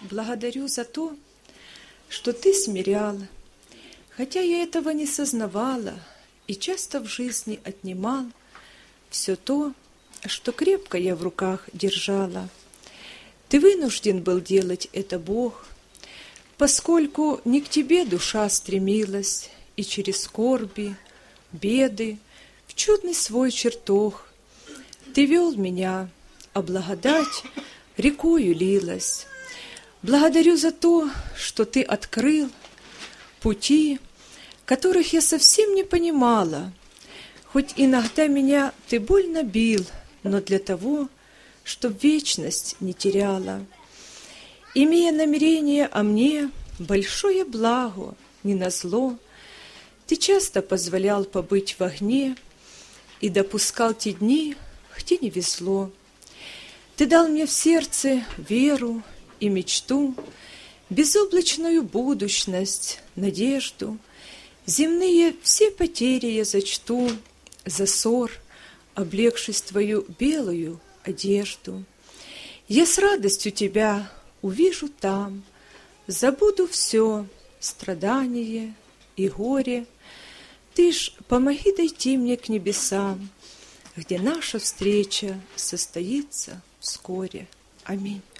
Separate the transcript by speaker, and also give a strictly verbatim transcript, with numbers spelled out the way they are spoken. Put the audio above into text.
Speaker 1: благодарю за то, что Ты смирял, хотя я этого не сознавала и часто в жизни отнимал все то, что крепко я в руках держала. Ты вынужден был делать это, Бог, поскольку не к Тебе душа стремилась, и через скорби, беды, в чудный свой чертог Ты вел меня, а благодать рекою лилась. Благодарю за то, что Ты открыл пути, которых я совсем не понимала, хоть иногда меня Ты больно бил, но для того, чтоб вечность не теряла. Имея намерение о мне, большое благо, не назло, Ты часто позволял побыть в огне и допускал те дни, где не везло. Ты дал мне в сердце веру и мечту, безоблачную будущность, надежду. Земные все потери я зачту за ссор, облегшись Твою белую одежду. Я с радостью Тебя увижу там, забуду все, страдание и горе. Ты ж помоги дойти мне к небесам, где наша встреча состоится вскоре. Аминь.